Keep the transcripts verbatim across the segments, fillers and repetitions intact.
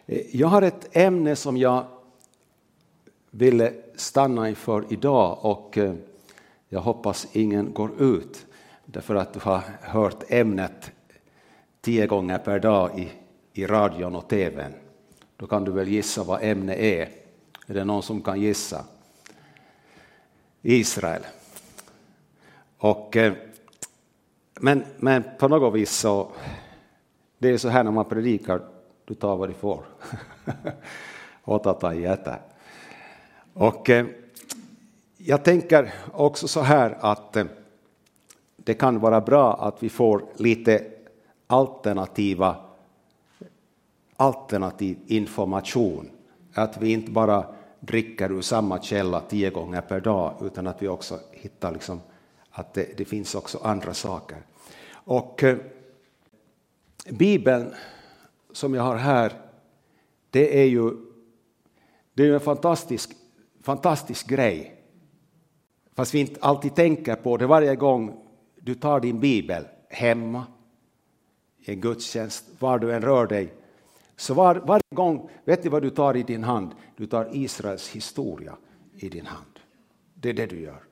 Jag har ett ämne som jag ville stanna inför idag, och jag hoppas ingen går ut därför att du har hört ämnet tio gånger per dag i, i radion och tvn. Då kan du väl gissa vad ämnet är. Är det någon som kan gissa? Israel. Och, men, men på något vis så, det är så här när man predikar, du tar vad du får. Otata jätä. Och jag tänker också så här att det kan vara bra att vi får lite alternativa alternativ information. Att vi inte bara dricker ur samma källa tio gånger per dag, utan att vi också hittar liksom att det, det finns också andra saker. Och eh, Bibeln som jag har här, det är ju det är en fantastisk, fantastisk grej. Fast vi inte alltid tänker på det varje gång du tar din bibel hemma, i en gudstjänst, var du än rör dig. Så var, varje gång, vet du vad du tar i din hand? Du tar Israels historia i din hand. Det är det du gör.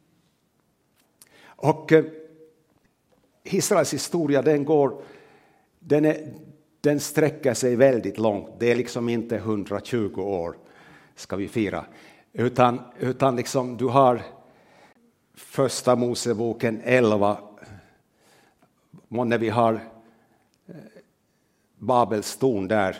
Och eh, Israels historia, den går, den, är, den sträcker sig väldigt långt. Det är liksom inte hundratjugo år ska vi fira. Utan, utan liksom du har första Moseboken elva. När vi har Babels torn där.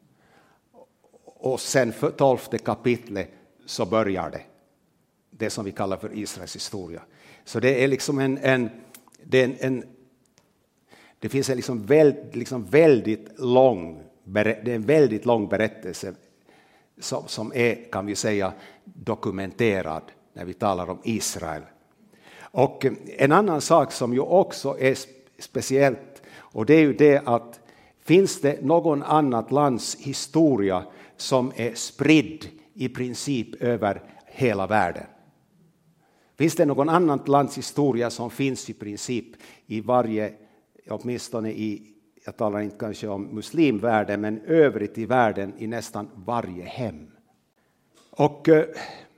Och sen för tolfte kapitlet så börjar det. Det som vi kallar för Israels historia. Så det är liksom en, en, det, är en, en det finns en liksom väldigt, liksom väldigt lång, det är en väldigt lång berättelse som, som är, kan vi säga, dokumenterad när vi talar om Israel. Och en annan sak som ju också är speciellt, och det är ju det att finns det någon annat lands historia som är spridd i princip över hela världen? Finns det någon annat lands historia som finns i princip i varje, åtminstone i, jag talar inte kanske om muslimvärlden, men övrigt i världen i nästan varje hem. Och eh,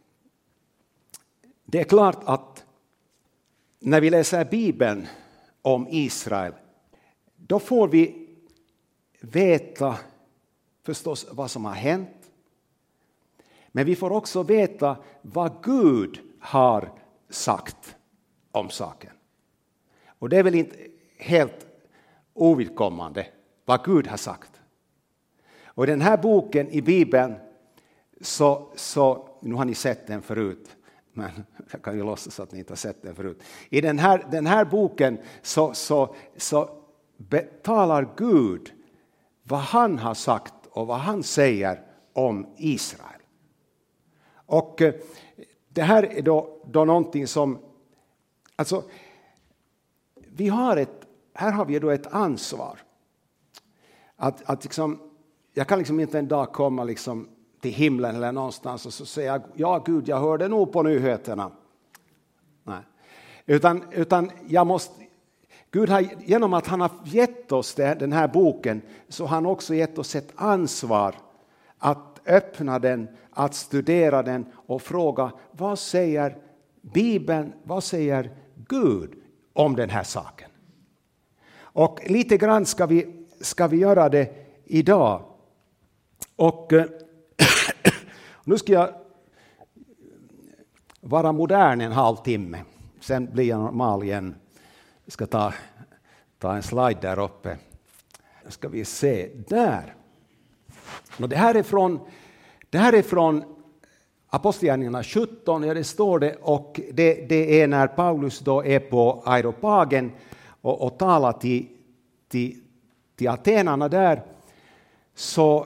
det är klart att när vi läser Bibeln om Israel, då får vi veta förstås vad som har hänt. Men vi får också veta vad Gud har sagt om saken. Och det är väl inte helt ovidkommande vad Gud har sagt. Och i den här boken i Bibeln så, så nu har ni sett den förut. Men jag kan ju låtsas att ni inte har sett den förut. I den här, den här boken så, så, så betalar Gud vad han har sagt och vad han säger om Israel. Och det här är då, då någonting som, alltså vi har ett, här har vi då ett ansvar. Att, att liksom, jag kan liksom inte en dag komma liksom till himlen eller någonstans och så säga, ja Gud, jag hörde nog på nyheterna. Nej. Utan, utan jag måste, Gud har, genom att han har gett oss det, den här boken, så har han också gett oss ett ansvar att öppna den, att studera den och fråga, vad säger Bibeln, vad säger Gud om den här saken? Och lite grann ska vi, ska vi göra det idag. Och nu ska jag vara modern en halvtimme. Sen blir jag normal igen. Jag ska ta, ta en slide där uppe. Ska vi se där. Och det här är från, det här är från Apostlagärningarna sjutton. Ja, det står det. Och det, det är när Paulus då är på Areopagen och, och talar till, till, till atenarna där. Så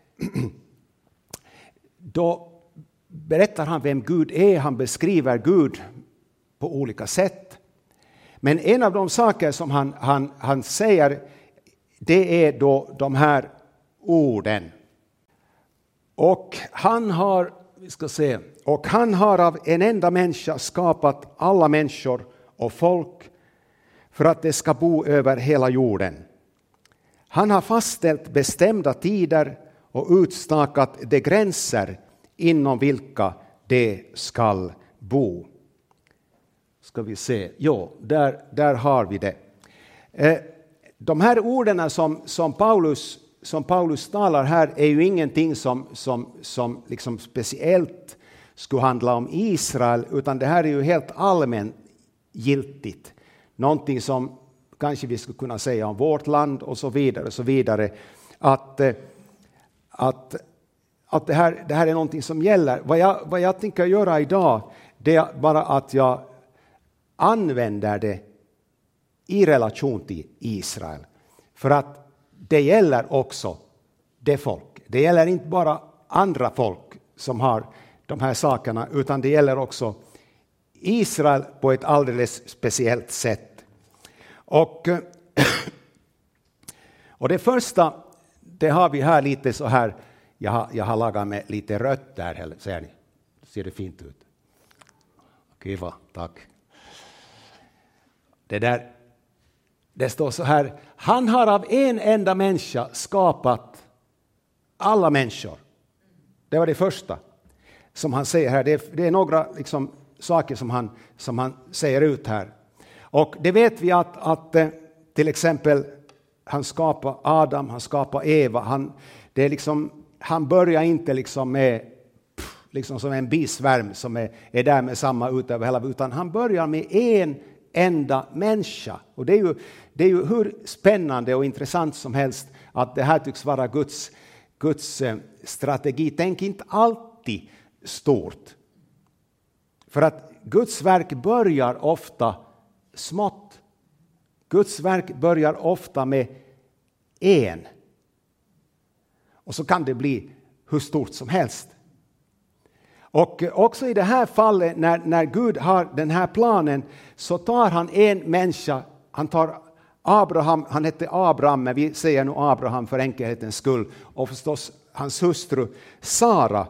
då berättar han vem Gud är. Han beskriver Gud på olika sätt. Men en av de saker som han, han, han säger, det är då de här orden. Och han har, vi ska se, och han har av en enda människa skapat alla människor och folk för att det ska bo över hela jorden. Han har fastställt bestämda tider och utstakat de gränser inom vilka de skall bo. Ska vi se. Jo, där, där har vi det. Eh, de här orden som, som, Paulus, som Paulus talar här är ju ingenting som, som, som liksom speciellt skulle handla om Israel, utan det här är ju helt allmänt giltigt. Någonting som kanske vi skulle kunna säga om vårt land och så vidare. Och så vidare. Att, att, att det, här, det här är någonting som gäller. Vad jag, vad jag tänker göra idag, det är bara att jag använder det i relation till Israel. För att det gäller också det folk. Det gäller inte bara andra folk som har de här sakerna, utan det gäller också Israel på ett alldeles speciellt sätt. Och, och det första, det har vi här lite så här, jag har, jag har lagat med lite rött där, ser ni? Ser det fint ut? Kiva, tack. Det där, det står så här, han har av en enda människa skapat alla människor. Det var det första som han säger här. Det är, det är några liksom saker som han, som han säger ut här. Och det vet vi att, att till exempel han skapar Adam, han skapar Eva. Han, det är liksom, han börjar inte liksom med liksom som en bisvärm som är, är där med samma ut över hela, utan han börjar med en enda människa. Och det är ju, det är ju hur spännande och intressant som helst att det här tycks vara Guds, Guds strategi. Tänk inte alltid stort. För att Guds verk börjar ofta smått. Guds verk börjar ofta med en. Och så kan det bli hur stort som helst. Och också i det här fallet när, när Gud har den här planen så tar han en människa. Han tar Abraham, han hette Abraham, men vi säger nu Abraham för enkelhetens skull. Och förstås hans hustru Sara.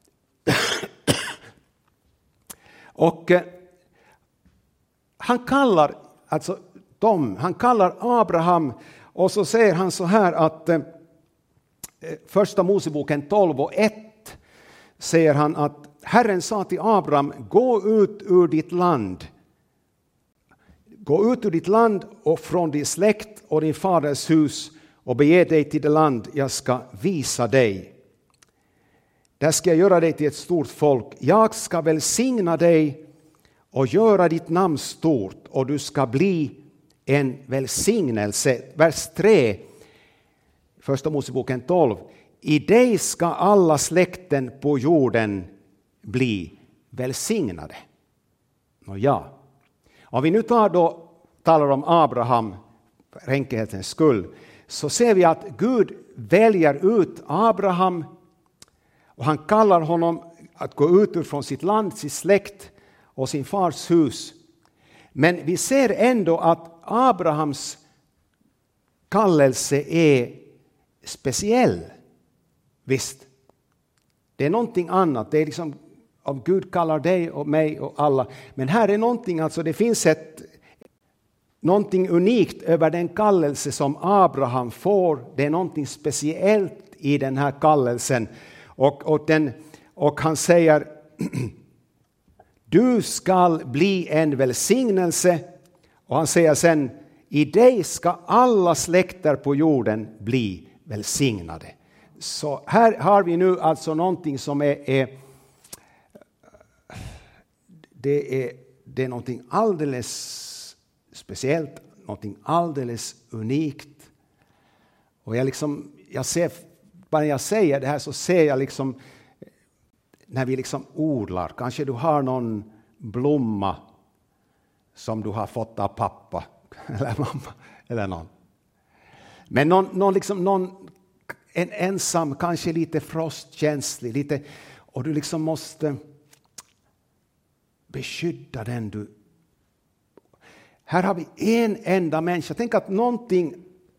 Och eh, han kallar alltså dem, han kallar Abraham och så säger han så här att eh, första Moseboken tolv och ett säger han att Herren sa till Abraham, gå ut ur ditt land. Gå ut ur ditt land och från din släkt och din faders hus och bege dig till det land jag ska visa dig. Där ska jag göra dig till ett stort folk. Jag ska välsigna dig och göra ditt namn stort och du ska bli en välsignelse. Vers tre, första Moseboken tolv. I dig ska alla släkten på jorden bli välsignade. Och ja, om vi nu tar då, talar om Abraham för enkelhetens skull, så ser vi att Gud väljer ut Abraham och han kallar honom att gå ut från sitt land, sin släkt och sin fars hus. Men vi ser ändå att Abrahams kallelse är speciell. Visst, det är någonting annat. Det är liksom om Gud kallar dig och mig och alla. Men här är någonting, alltså det finns ett någonting unikt över den kallelse som Abraham får. Det är någonting speciellt i den här kallelsen. Och, och, den, och han säger du ska bli en välsignelse. Och han säger sen i dig ska alla släkter på jorden bli välsignade. Så här har vi nu alltså någonting som är, är det är det är någonting alldeles speciellt, någonting alldeles unikt. Och jag liksom jag ser bara jag säger det här så ser jag liksom när vi liksom odlar, kanske du har någon blomma som du har fått av pappa eller mamma eller någon. Men någon någon liksom någon en ensam, kanske lite frostkänslig, lite, och du liksom måste beskydda den. Du. Här har vi en enda människa. Tänk att någonting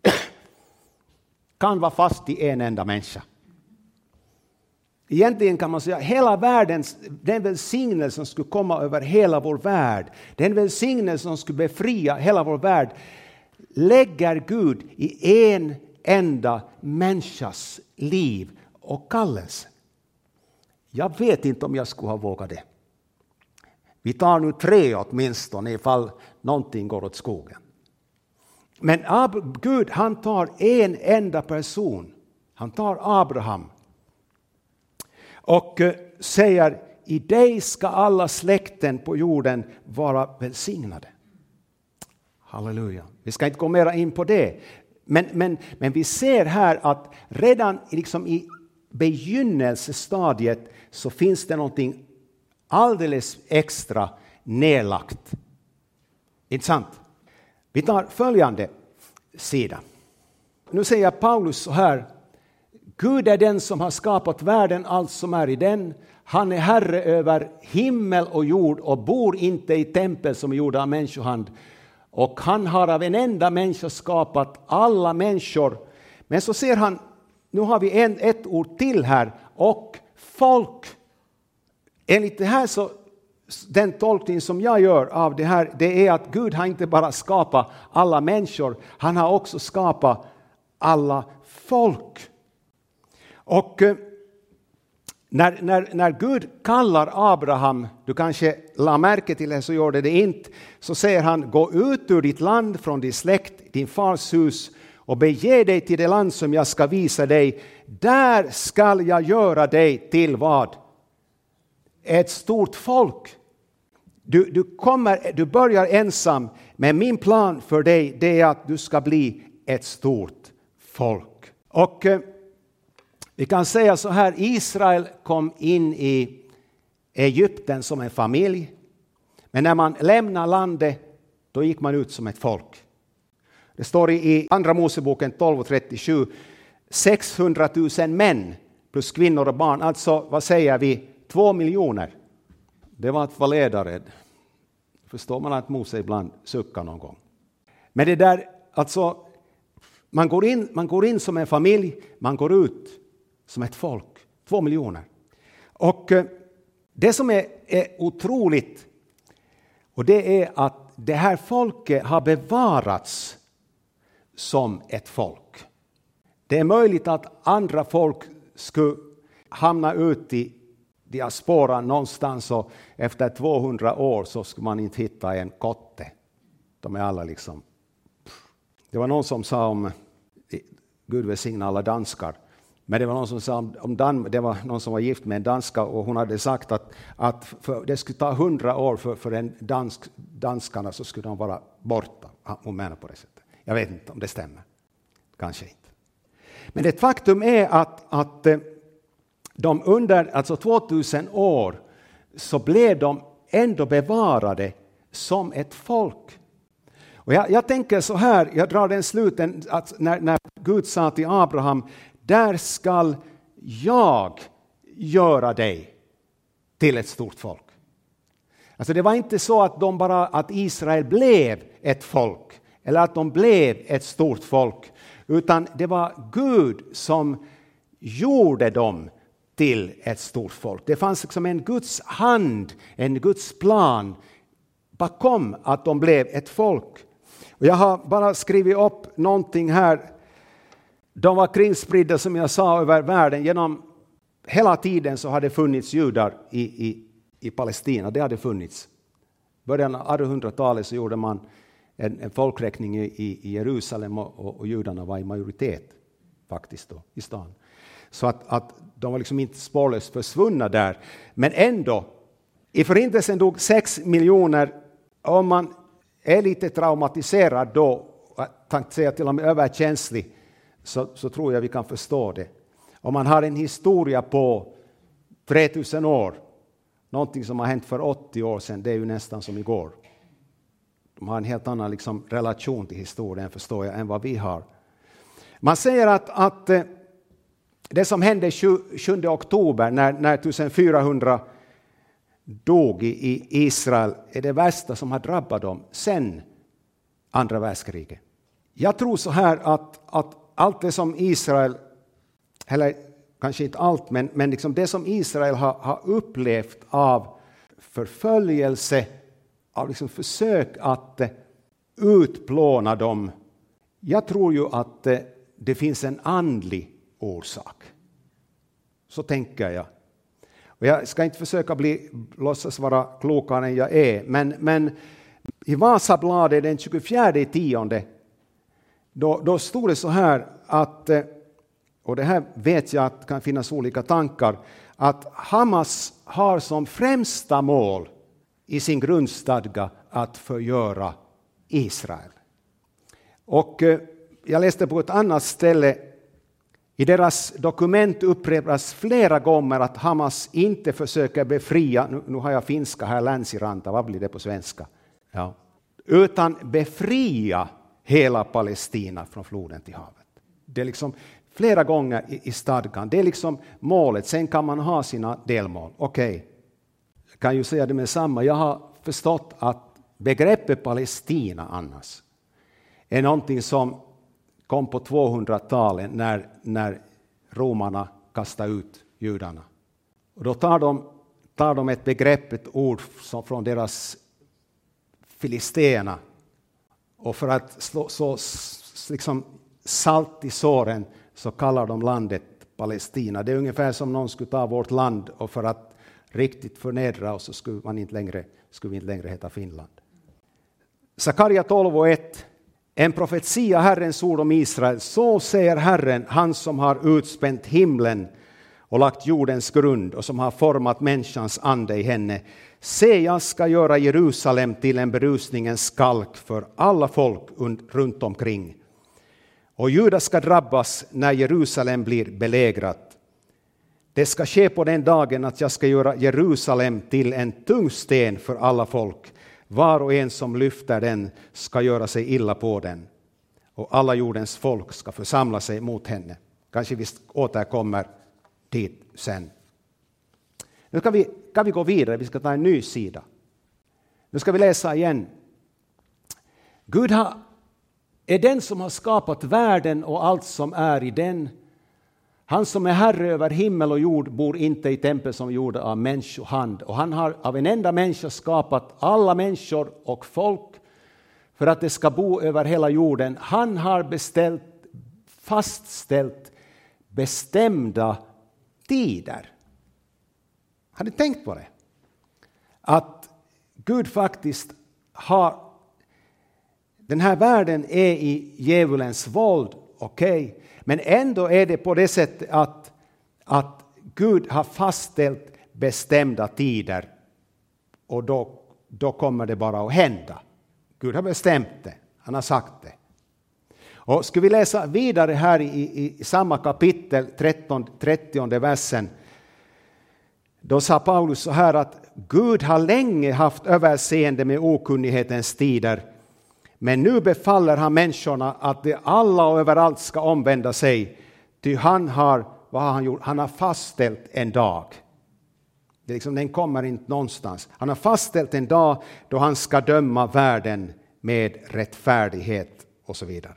kan vara fast i en enda människa. Egentligen kan man säga hela världens, den välsignelse som skulle komma över hela vår värld, den välsignelse som skulle befria hela vår värld, lägger Gud i en enda människas liv och kallelse. Jag vet inte om jag skulle ha vågat det. Vi tar nu tre åtminstone ifall någonting går åt skogen. Men Ab- Gud, han tar en enda person. Han tar Abraham. Och eh, säger, i dig ska alla släkten på jorden vara välsignade. Halleluja. Vi ska inte gå mer in på det. Men, men, men vi ser här att redan liksom i begynnelsestadiet så finns det någonting alldeles extra nedlagt. Inte sant? Vi tar följande sida. Nu säger Paulus så här. Gud är den som har skapat världen, allt som är i den. Han är herre över himmel och jord och bor inte i tempel som är gjorda av människohand. Och han har av en enda människa skapat alla människor. Men så ser han, nu har vi en, ett ord till här, och folk. Enligt det här så, den tolkning som jag gör av det här, det är att Gud har inte bara skapat alla människor, han har också skapat alla folk. Och eh, när, när, när Gud kallar Abraham, du kanske la märke till det så gjorde det inte, så säger han, gå ut ur ditt land, från din släkt, din fars hus och bege dig till det land som jag ska visa dig. Där ska jag göra dig till vad? Ett stort folk. Du, du, kommer, du börjar ensam, men min plan för dig det är att du ska bli ett stort folk. Och eh, vi kan säga så här, Israel kom in i Egypten som en familj. Men när man lämnar landet, då gick man ut som ett folk. Det står i andra Moseboken tolv och trettiosju, sexhundratusen män plus kvinnor och barn. Alltså, vad säger vi? Två miljoner. Det var att vara ledare. Förstår man att Mose ibland suckar någon gång. Men det där, alltså, man går in, man går in som en familj, man går ut som ett folk. Två miljoner. Och eh, det som är, är otroligt, och det är att det här folket har bevarats som ett folk. Det är möjligt att andra folk skulle hamna ut i diaspora någonstans och efter tvåhundra år så skulle man inte hitta en kotte. De är alla liksom... Det var någon som sa om Gud välsigna alla danskar. Men det var någon som sa om, om Dan, det var någon som var gift med en danska och hon hade sagt att, att för, det skulle ta hundra år för, för en dansk, danskarna så skulle de vara borta. Hon menar på det sättet. Jag vet inte om det stämmer. Kanske inte. Men ett faktum är att, att de under alltså tvåtusen år så blev de ändå bevarade som ett folk. Och jag, jag tänker så här, jag drar den sluten att när, när Gud sa till Abraham, där skall jag göra dig till ett stort folk. Alltså det var inte så att de bara att Israel blev ett folk eller att de blev ett stort folk, utan det var Gud som gjorde dem till ett stort folk. Det fanns liksom en Guds hand, en Guds plan bakom att de blev ett folk. Och jag har bara skrivit upp någonting här. De var kringspridda som jag sa över världen. Genom hela tiden så hade det funnits judar i, i, i Palestina. Det hade funnits. Början av artonhundratalet så gjorde man en, en folkräkning i, i Jerusalem och, och, och judarna var i majoritet faktiskt då, i stan. Så att, att de var liksom inte spårlöst försvunna där. Men ändå, i förintelsen dog sex miljoner. Om man är lite traumatiserad då, tänkte säga till och med överkänslig, så, så tror jag vi kan förstå det. Om man har en historia på tretusen år, någonting som har hänt för åttio år sedan, det är ju nästan som igår. De har en helt annan liksom relation till historien, förstår jag, än vad vi har. Man säger att, att det som hände sjunde oktober när, när fjortonhundra dog i Israel är det värsta som har drabbat dem sedan andra världskriget. Jag tror så här att, att allt det som Israel, eller kanske inte allt, men, men liksom det som Israel har, har upplevt av förföljelse, av liksom försök att utplåna dem. Jag tror ju att det finns en andlig orsak. Så tänker jag. Och jag ska inte försöka bli, låtsas vara klokare än jag är. Men, men i Vasabladet den tjugofjärde i tionde. Då, då stod det så här att, och det här vet jag att det kan finnas olika tankar, att Hamas har som främsta mål i sin grundstadga att förgöra Israel. Och jag läste på ett annat ställe, i deras dokument upprepas flera gånger att Hamas inte försöker befria, nu, nu har jag finska här, länsiranta, vad blir det på svenska? Ja. Utan befria hela Palestina från floden till havet. Det är liksom flera gånger i, i stadgan, det är liksom målet, sen kan man ha sina delmål. Okej, okay. Jag kan ju säga det med samma, jag har förstått att begreppet Palestina annars är någonting som kom på tvåhundratalet när, när romarna kastade ut judarna. Och då tar de, tar de ett begrepp, ett ord som från deras filisterna. Och för att slå så, liksom salt i såren så kallar de landet Palestina. Det är ungefär som någon skulle ta vårt land och för att riktigt förnedra oss så skulle man inte längre, skulle vi inte längre heta Finland. Sakaria tolv och ett. En profetia, Herrens ord om Israel. Så säger Herren, han som har utspänt himlen och lagt jordens grund och som har format människans ande i henne. Se, jag ska göra Jerusalem till en berusningens skalk för alla folk runt omkring. Och Juda ska drabbas när Jerusalem blir belägrat. Det ska ske på den dagen att jag ska göra Jerusalem till en tung sten för alla folk. Var och en som lyfter den ska göra sig illa på den. Och alla jordens folk ska församla sig mot henne. Kanske vi återkommer dit sen. Nu kan vi, kan vi gå vidare, vi ska ta en ny sida. Nu ska vi läsa igen. Gud har, är den som har skapat världen och allt som är i den. Han som är herre över himmel och jord bor inte i tempel som gjorda av människohand. Och han har av en enda människa skapat alla människor och folk för att det ska bo över hela jorden. Han har beställt, fastställt bestämda tider. Har ni tänkt på det? Att Gud faktiskt har, den här världen är i djävulens våld, okej. Okay. Men ändå är det på det sättet att, att Gud har fastställt bestämda tider. Och då, då kommer det bara att hända. Gud har bestämt det. Han har sagt det. Och ska vi läsa vidare här i, i, i samma kapitel, trettonde, trettionde versen. Då sa Paulus så här att Gud har länge haft överseende med okunnighetens tider. Men nu befaller han människorna att de alla och överallt ska omvända sig. Ty han har, vad har han gjort? Han har fastställt en dag. Det är liksom, den kommer inte någonstans. Han har fastställt en dag då han ska döma världen med rättfärdighet och så vidare.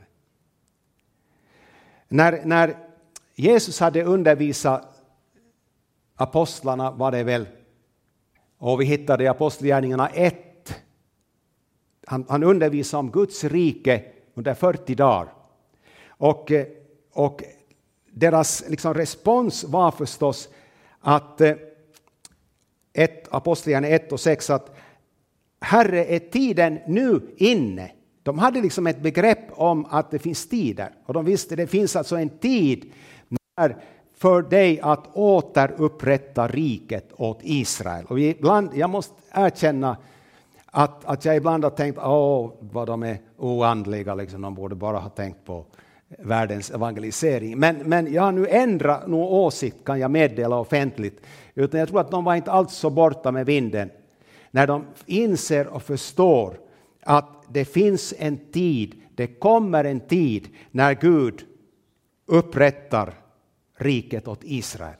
När, när Jesus hade undervisat apostlarna var det väl, och vi hittade i Apostlagärningarna ett. Han, han undervisade om Guds rike under fyrtio dagar. Och, och deras liksom respons var förstås att ett, Apostlagärningarna ett och sex, att Herre, är tiden nu inne? De hade liksom ett begrepp om att det finns tider. Och de visste att det finns alltså en tid när för dig att återupprätta riket åt Israel. Och ibland, jag måste erkänna att, att jag ibland har tänkt, åh, vad de är oandliga, liksom, de borde bara ha tänkt på världens evangelisering. Men, men jag har nu ändrat någon åsikt, kan jag meddela offentligt. Utan jag tror att de var inte alls så borta med vinden. När de inser och förstår att det finns en tid, det kommer en tid när Gud upprättar riket åt Israel.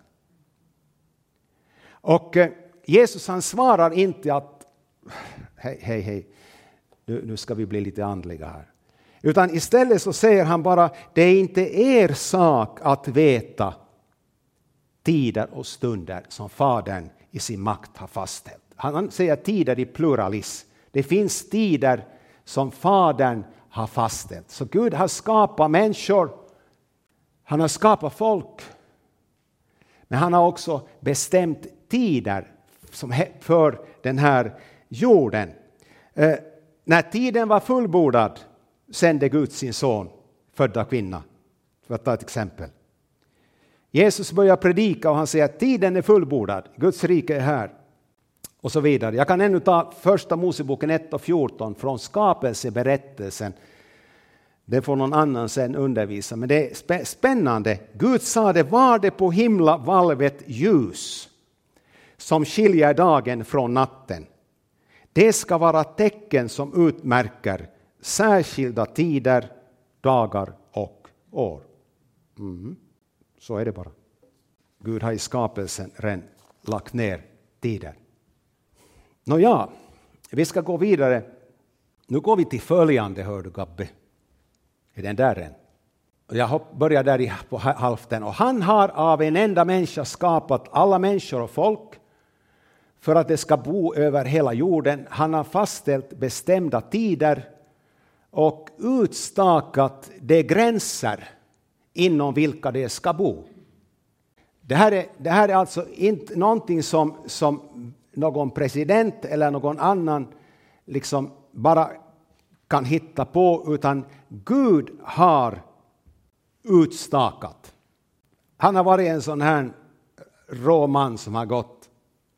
Och eh, Jesus han svarar inte att hej, hej, hej, nu, nu ska vi bli lite andliga här. Utan istället så säger han bara, det är inte er sak att veta tider och stunder som Fadern i sin makt har fastställt. Han säger tider i pluralis. Det finns tider som Fadern har fastställt. Så Gud har skapat människor. Han har skapat folk. Men han har också bestämt tider som för den här jorden. Eh, när tiden var fullbordad sände Gud sin son, födda kvinna. För att ta ett exempel. Jesus börjar predika och han säger att tiden är fullbordad. Guds rike är här. Och så vidare. Jag kan ännu ta första Moseboken ett och fjorton från skapelseberättelsen. Det får någon annan sen undervisa. Men det är spännande. Gud sa det, var det på himlavalvet ljus som skiljer dagen från natten. Det ska vara tecken som utmärker särskilda tider, dagar och år. Mm. Så är det bara. Gud har i skapelsen redan lagt ner tider. Nåja, vi ska gå vidare. Nu går vi till följande, hör du Gabbe. Är den där än? Jag börjar där på halvten. Och han har av en enda människa skapat alla människor och folk för att det ska bo över hela jorden. Han har fastställt bestämda tider och utstakat de gränser inom vilka det ska bo. Det här är, det här är alltså inte någonting som, som någon president eller någon annan liksom bara kan hitta på, utan Gud har utstakat. Han har varit en sån här rå man som har gått.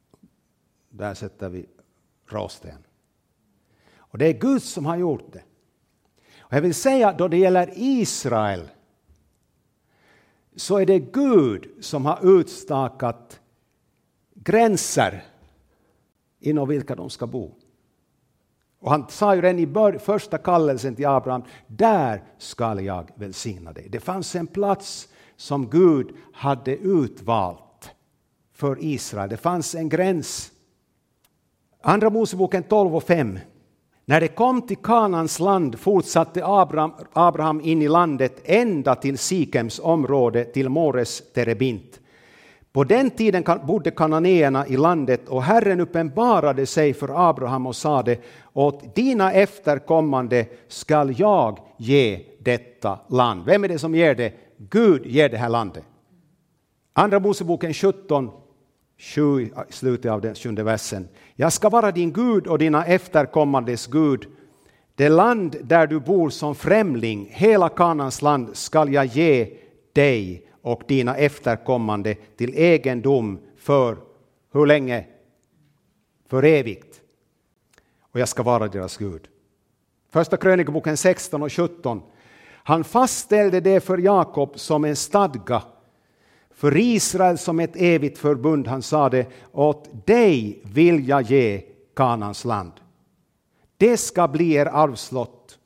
Där sätter vi råsten. Och det är Gud som har gjort det. Och jag vill säga då det gäller Israel, så är det Gud som har utstakat gränser inom vilka de ska bo. Och han sa ju redan i bör, första kallelsen till Abraham, där ska jag välsigna dig. Det fanns en plats som Gud hade utvalt för Israel. Det fanns en gräns. Andra Moseboken tolv och fem. När det kom till Kanans land fortsatte Abraham, Abraham in i landet ända till Sikems område, till Mores terebint. På den tiden bodde kananéerna i landet, och Herren uppenbarade sig för Abraham och sade, åt dina efterkommande skall jag ge detta land. Vem är det som ger det? Gud ger det här landet. Andra Moseboken sjutton, sju, slutet av den sjunde versen. Jag ska vara din Gud och dina efterkommandes Gud. Det land där du bor som främling, hela Kanans land, skall jag ge dig och dina efterkommande till egendom för hur länge? För evigt. Och jag ska vara deras Gud. Första krönikeboken sexton och sjutton. Han fastställde det för Jakob som en stadga, för Israel som ett evigt förbund. Han sa det, åt dig vill jag ge Kanans land. Det ska bli er arvslott.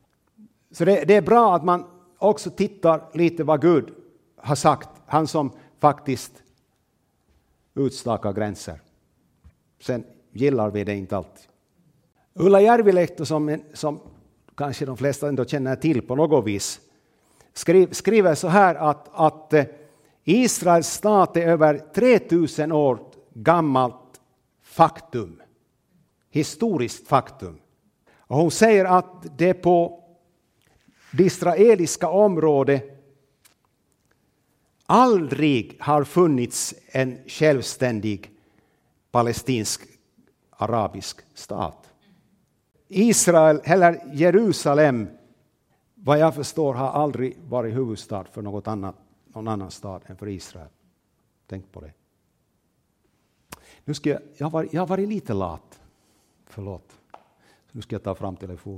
Så det, det är bra att man också tittar lite vad Gud har sagt. Han som faktiskt utstakar gränser. Sen gillar vi det inte alltid. Ulla Järvilehto, som, som kanske de flesta ändå känner till på något vis, skriv, skriver så här att, att Israels stat är över tre tusen år gammalt faktum. Historiskt faktum. Och hon säger att det på det israeliska området aldrig har funnits en självständig palestinsk arabisk stat. Israel eller Jerusalem, vad jag förstår, har aldrig varit huvudstad för något annat, någon annan stad än för Israel. Tänk på det. Nu ska jag, jag, var, jag har varit lite lat. Förlåt. Nu ska jag ta fram telefon.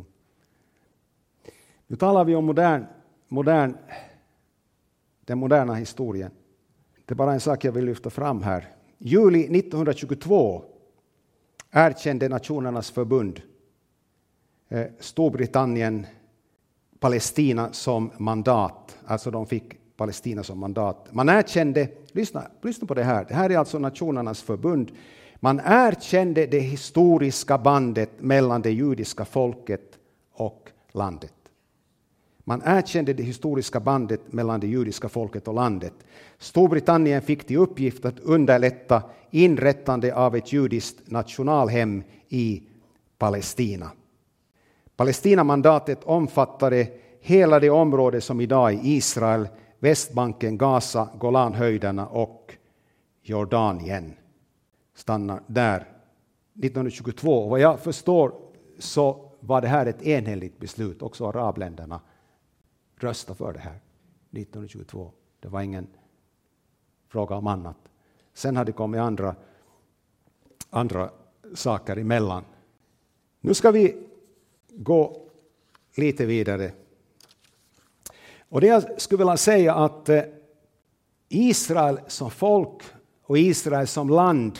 Nu talar vi om modern, modern, den moderna historien. Det är bara en sak jag vill lyfta fram här. Juli nittonhundratjugotvå erkände Nationernas förbund eh, Storbritannien Palestina som mandat. Alltså de fick Palestina som mandat. Man erkände, lyssna, lyssna på det här. Det här är alltså Nationernas förbund. Man erkände det historiska bandet mellan det judiska folket och landet. Man erkände det historiska bandet mellan det judiska folket och landet. Storbritannien fick till uppgift att underlätta inrättande av ett judiskt nationalhem i Palestina. Palestinamandatet omfattade hela det område som idag är Israel, Västbanken, Gaza, Golanhöjderna och Jordanien. Stannar där nittonhundratjugotvå. Och vad jag förstår så var det här ett enhälligt beslut. Också arabländerna röstade för det här nittonhundratjugotvå. Det var ingen fråga om annat. Sen hade det kommit andra, andra saker emellan. Nu ska vi gå lite vidare. Och det jag skulle vilja säga att Israel som folk och Israel som land,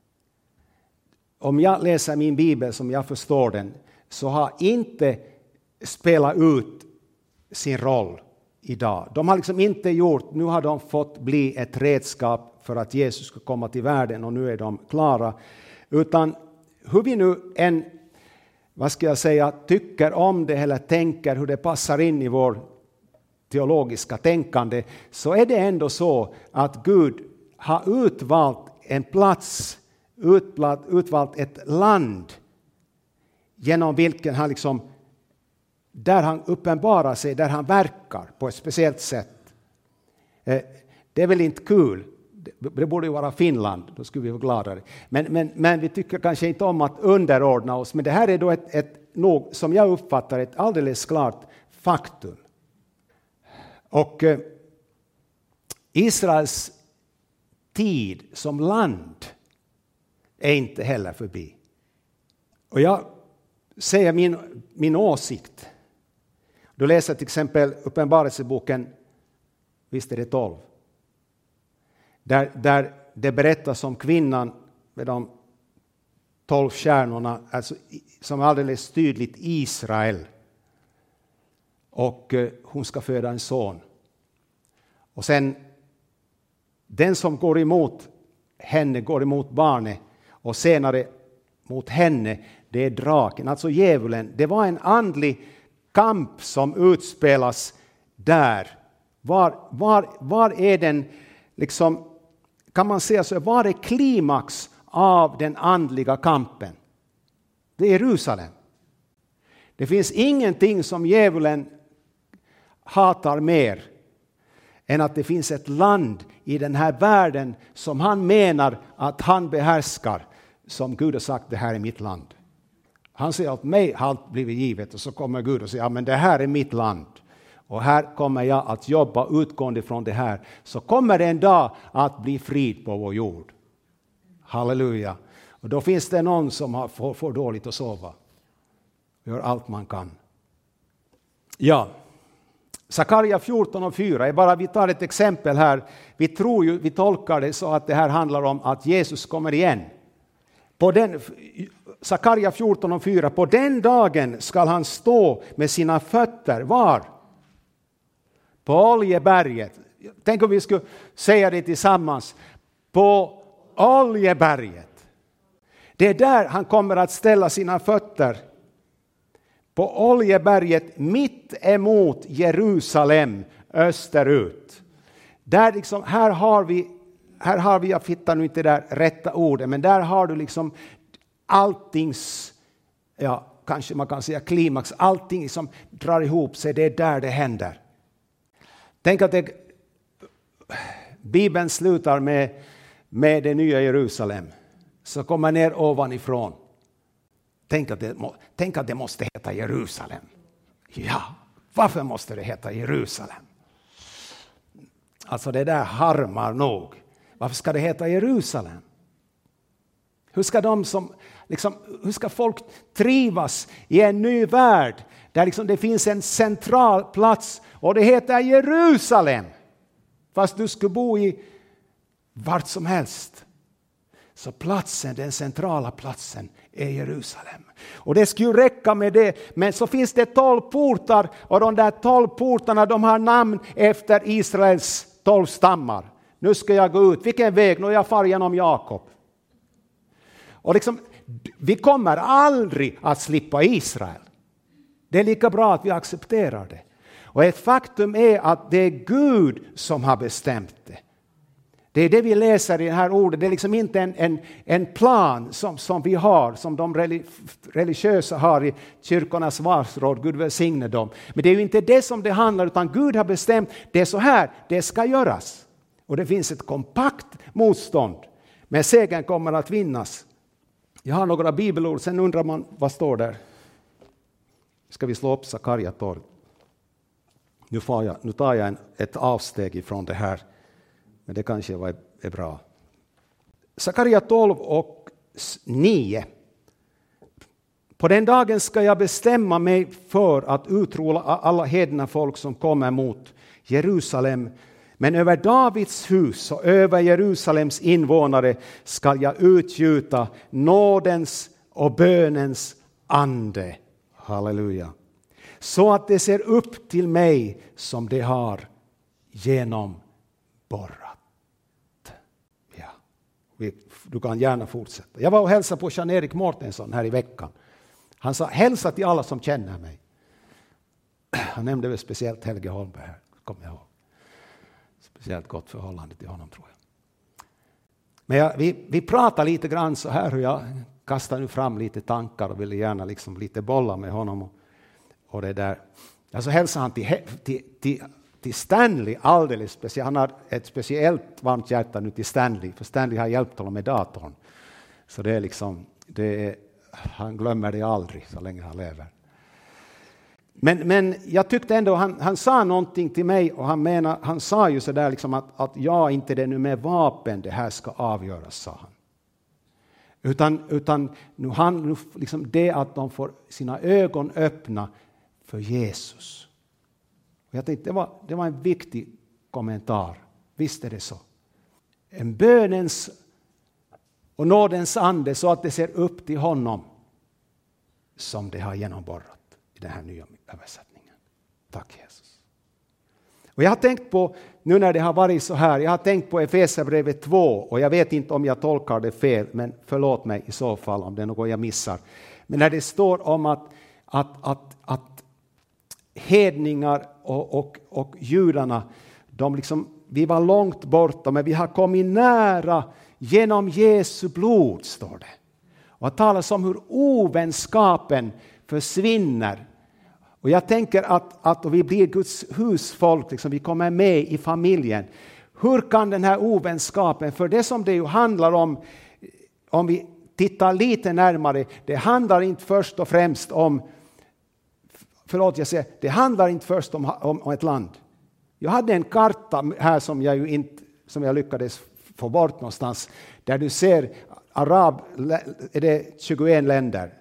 om jag läser min bibel som jag förstår den, så har inte spelat ut sin roll idag. De har liksom inte gjort, nu har de fått bli ett redskap för att Jesus ska komma till världen och nu är de klara. Utan hur vi nu än, vad ska jag säga, tycker om det eller tänker hur det passar in i vår teologiska tänkande, så är det ändå så att Gud har utvalt en plats, utvalt, utvalt ett land genom vilken han liksom, där han uppenbarar sig, där han verkar på ett speciellt sätt. Det är väl inte kul. Det borde ju vara Finland, då skulle vi vara gladare. Men, men, men vi tycker kanske inte om att underordna oss. Men det här är då ett, ett nog, som jag uppfattar, ett alldeles klart faktum. Och eh, Israels tid som land är inte heller förbi. Och jag säger min, min åsikt. Du läser till exempel Uppenbarelseboken, visst är det tolv. Där, där det berättas om kvinnan med de tolv stjärnorna, alltså, som alldeles tydligt Israel. Och eh, hon ska föda en son. Och sen, den som går emot henne går emot barnet. Och senare mot henne, det är draken, alltså djävulen. Det var en andlig kamp som utspelas där. Var, var, var är den, liksom, kan man säga så, var är klimax av den andliga kampen? Det är Jerusalem. Det finns ingenting som djävulen hatar mer än att det finns ett land i den här världen som han menar att han behärskar, som Gud har sagt, det här är mitt land. Han säger att mig har allt blivit givet, och så kommer Gud och säger, ja, men det här är mitt land. Och här kommer jag att jobba utgående från det här. Så kommer det en dag att bli frid på vår jord. Halleluja. Och då finns det någon som har, får, får dåligt att sova. Gör allt man kan. Ja. Sakaria fjorton och fyra. Är bara, vi tar ett exempel här. Vi tror ju, vi tolkar det så att det här handlar om att Jesus kommer igen. På den, Sakaria fjorton och fyra. På den dagen ska han stå med sina fötter. Var? På Oljeberget. Tänk om vi skulle säga det tillsammans. På Oljeberget. Det är där han kommer att ställa sina fötter. På Oljeberget mitt emot Jerusalem österut. Där liksom, här har vi, här har vi, jag hittar nu inte där rätta orden, men där har du liksom alltings, ja, kanske man kan säga klimax, allting som drar ihop sig, det är där det händer. Tänk att det, Bibeln slutar med, med det nya Jerusalem. Så kommer ner ovanifrån. Tänk att, det, tänk att det måste heta Jerusalem. Ja, varför måste det heta Jerusalem? Alltså det där harmar nog. Varför ska det heta Jerusalem? Hur ska de som, liksom, hur ska folk trivas i en ny värld där liksom det finns en central plats och det heter Jerusalem? Fast du ska bo i vart som helst. Så platsen, den centrala platsen är Jerusalem. Och det skulle räcka med det. Men så finns det tolv portar. Och de där tolv portarna, de har namn efter Israels tolv stammar. Nu ska jag gå ut. Vilken väg? Nu jag far genom Jakob. Och liksom, vi kommer aldrig att slippa Israel. Det är lika bra att vi accepterar det. Och ett faktum är att det är Gud som har bestämt det. Det är det vi läser i det här ordet. Det är liksom inte en, en, en plan som, som vi har, som de religiösa har i kyrkornas varsråd. Gud välsigne dem. Men det är ju inte det som det handlar, utan Gud har bestämt det är så här, det ska göras. Och det finns ett kompakt motstånd. Men segern kommer att vinnas. Jag har några bibelord, sen undrar man vad står där. Ska vi slå upp Sakaria tolv. Nu, får jag, nu tar jag en, ett avsteg ifrån det här. Men det kanske var, är bra. Sakaria tolv och nio. På den dagen ska jag bestämma mig för att utrola alla hedna folk som kommer mot Jerusalem. Men över Davids hus och över Jerusalems invånare ska jag utgjuta nådens och bönens ande. Halleluja. Så att det ser upp till mig som det har genomborrat. Ja, du kan gärna fortsätta. Jag var och hälsade på Jean-Erik Mårtensson här i veckan. Han sa hälsa till alla som känner mig. Han nämnde väl speciellt Helge Holmberg här, kommer jag ihåg. Speciellt gott förhållande till honom tror jag. Men jag, vi, vi pratar lite grann så här, och jag kastar nu fram lite tankar och ville gärna liksom lite bolla med honom. Och, och det där. Alltså hälsar han till, till, till, till Stanley alldeles speciellt. Han har ett speciellt varmt hjärta nu till Stanley, för Stanley har hjälpt honom med datorn. Så det är liksom, det är, han glömmer det aldrig så länge han lever. Men, men jag tyckte ändå, han, han sa någonting till mig, och han, menar, han sa ju sådär liksom att, att ja, inte det nu med vapen det här ska avgöras, sa han. Utan, utan nu han, nu liksom det att de får sina ögon öppna för Jesus. Och jag tänkte det var, det var en viktig kommentar. Visst är det så. En bönens och nådens ande så att det ser upp till honom som det har genomborrat i den här nya översättningen. Tack Jesus. Och jag har tänkt på, nu när det har varit så här, jag har tänkt på Efesierbrevet två, och jag vet inte om jag tolkar det fel, men förlåt mig i så fall om det är något jag missar. Men när det står om att, att, att, att hedningar och, och, och judarna, de liksom, vi var långt borta, men vi har kommit nära genom Jesu blod, står det. Och att talas om hur ovänskapen försvinner. Och jag tänker att, att vi blir Guds husfolk, liksom, vi kommer med i familjen. Hur kan den här ovänskapen, för det som det ju handlar om, om vi tittar lite närmare, det handlar inte först och främst om, förlåt jag säger, det handlar inte först om, om, om ett land. Jag hade en karta här som jag ju inte, som jag lyckades få bort någonstans, där du ser arab, är det tjugoett länder.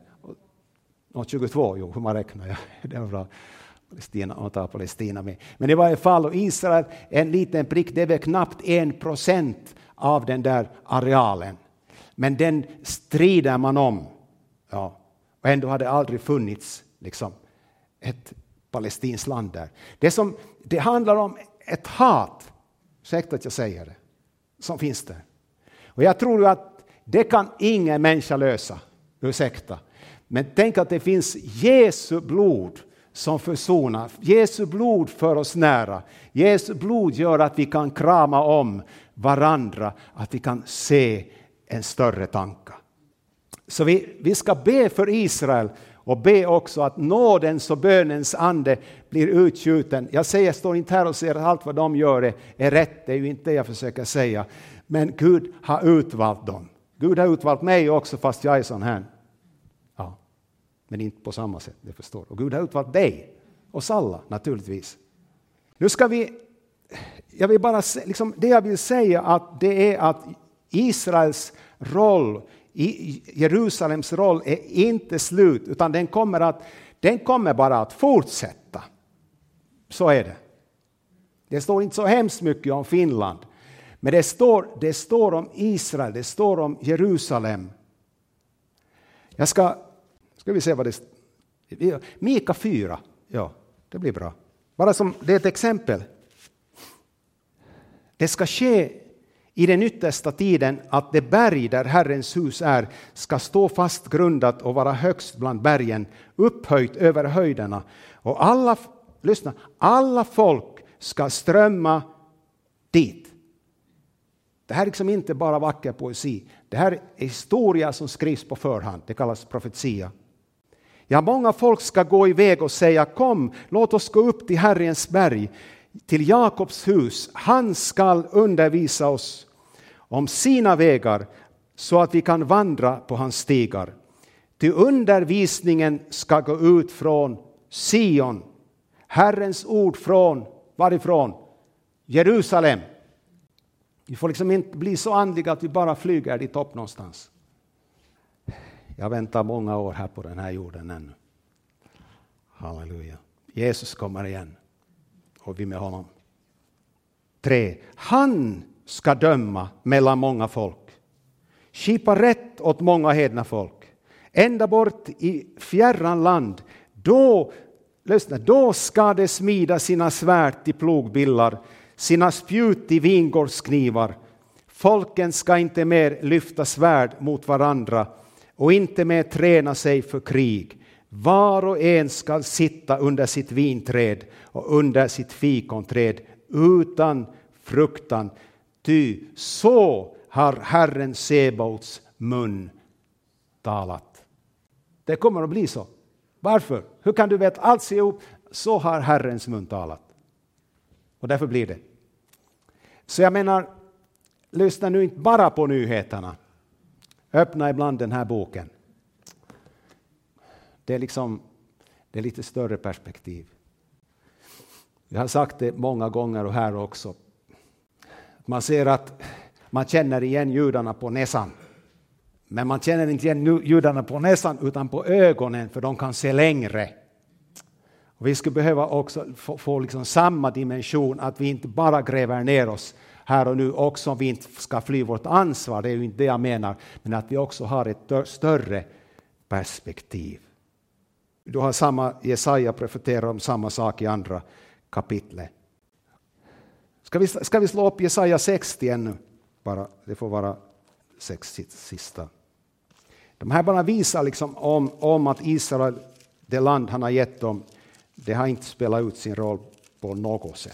Och tjugotvå, jo, hur man räknar. Ja, det var bra. Palestina, och tar Palestina med. Men det var i alla fall, och Israel, en liten prick, det är väl knappt en procent av den där arealen. Men den strider man om. Ja. Och ändå hade det aldrig funnits liksom, ett palestinskt land där. Det, som, det handlar om ett hat, säkert att jag säger det, som finns där. Och jag tror att det kan ingen människa lösa, ursäkta. Men tänk att det finns Jesu blod som försonar. Jesu blod för oss nära. Jesu blod gör att vi kan krama om varandra. Att vi kan se en större tanke. Så vi, vi ska be för Israel. Och be också att nådens och bönens ande blir utgjuten. Jag säger, jag står inte här och säger att allt vad de gör är, är rätt. Det är ju inte det jag försöker säga. Men Gud har utvalt dem. Gud har utvalt mig också fast jag är sån här. Ja, men inte på samma sätt, det förstår. Och Gud har utvalt dig. Oss alla, naturligtvis. Nu ska vi, jag vill bara, liksom, det jag vill säga att det är att Israels roll, i Jerusalems roll är inte slut, utan den kommer, att, den kommer bara att fortsätta. Så är det. Det står inte så hemskt mycket om Finland. Men det står, det står om Israel, det står om Jerusalem. Jag ska, ska vi se vad det står. Mika fyra, ja, det blir bra. Bara som, det är ett exempel. Det ska ske i den yttersta tiden att det berg där Herrens hus är ska stå fast grundat och vara högst bland bergen, upphöjt över höjderna. Och alla, lyssna, alla folk ska strömma dit. Det här är liksom inte bara vacker poesi. Det här är historia som skrivs på förhand. Det kallas profetia. Ja, många folk ska gå iväg och säga, kom, låt oss gå upp till Herrens berg. till Jakobs hus. Han skall undervisa oss om sina vägar så att vi kan vandra på hans stigar. Till undervisningen ska gå ut från Sion. Herrens ord från, varifrån? Jerusalem. Vi får liksom inte bli så andliga att vi bara flyger dit upp någonstans. Jag väntar många år här på den här jorden ännu. Halleluja. Jesus kommer igen. Och vi med honom. Tre. Han ska döma mellan många folk. Skipa rätt åt många hedna folk. Ända bort i fjärran land. Då, lyssna, då ska det smida sina svärd till plogbillar. Sina spjut i vingårdsknivar. Folken ska inte mer lyfta svärd mot varandra. Och inte mer träna sig för krig. Var och en ska sitta under sitt vinträd och under sitt fikonträd utan fruktan. Ty så har Herren Sebaots mun talat. Det kommer att bli så. Varför? Hur kan du veta allt ihop? Så har Herrens mun talat. Och därför blir det. Så jag menar, lyssna nu inte bara på nyheterna. Öppna ibland den här boken. Det är liksom, det är lite större perspektiv. Jag har sagt det många gånger och här också. Man ser att man känner igen judarna på näsan. Men man känner inte igen judarna på näsan utan på ögonen, för de kan se längre. Och vi skulle behöva också få, få liksom samma dimension, att vi inte bara gräver ner oss här och nu, också om vi inte ska fly vårt ansvar. Det är ju inte det jag menar. Men att vi också har ett större perspektiv. Du har samma, Jesaja profeterar om samma sak i andra kapitlet. Ska vi, ska vi slå upp Jesaja sextio ännu? Bara, det får vara sex sista. De här bara visar liksom om, om att Israel, det land han har gett dem, det har inte spelat ut sin roll på något sätt.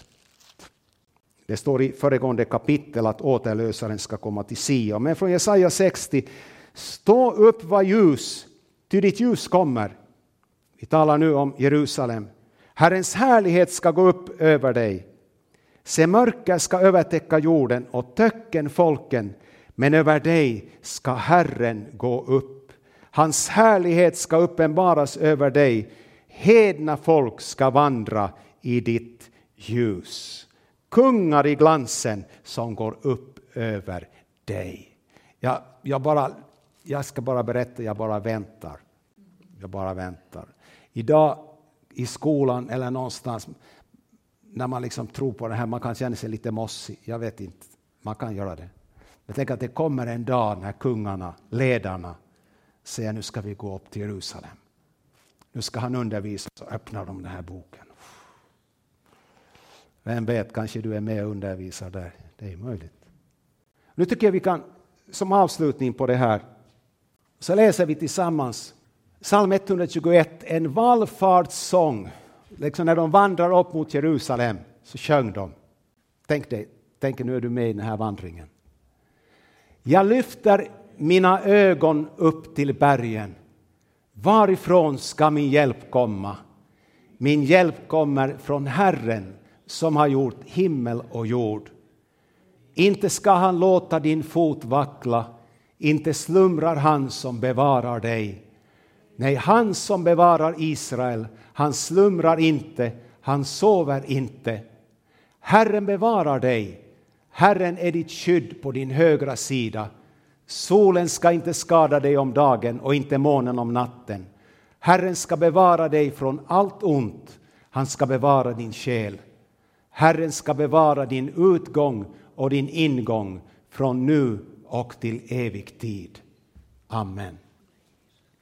Det står i föregående kapitel att återlösaren ska komma till Sion. Men från Jesaja sextio, stå upp, var ljus, ty ditt ljus kommer. Vi talar nu om Jerusalem. Herrens härlighet ska gå upp över dig. Se, mörker ska övertäcka jorden och töcken folken, men över dig ska Herren gå upp. Hans härlighet ska uppenbaras över dig. Hedna folk ska vandra i ditt ljus. Kungar i glansen som går upp över dig. Jag, jag, bara, jag ska bara berätta, jag bara väntar. Jag bara väntar. Idag i skolan eller någonstans, när man liksom tror på det här, man kan känna sig lite mossig. Jag vet inte, man kan göra det. Jag tänker att det kommer en dag när kungarna, ledarna, säger nu ska vi gå upp till Jerusalem. Nu ska han undervisa, så öppnar de den här boken. Vem vet, kanske du är med och undervisar där. Det är möjligt. Nu tycker jag vi kan, som avslutning på det här, så läser vi tillsammans Psalm etthundratjugoett, en vallfärdssång. Liksom när de vandrar upp mot Jerusalem så sjöng de. Tänk dig, tänk nu är du med i den här vandringen. Jag lyfter mina ögon upp till bergen. Varifrån ska min hjälp komma? Min hjälp kommer från Herren som har gjort himmel och jord. Inte ska han låta din fot vackla. Inte slumrar han som bevarar dig. Nej, han som bevarar Israel, han slumrar inte, han sover inte. Herren bevarar dig. Herren är ditt skydd på din högra sida. Solen ska inte skada dig om dagen och inte månen om natten. Herren ska bevara dig från allt ont. Han ska bevara din själ. Herren ska bevara din utgång och din ingång från nu och till evig tid. Amen.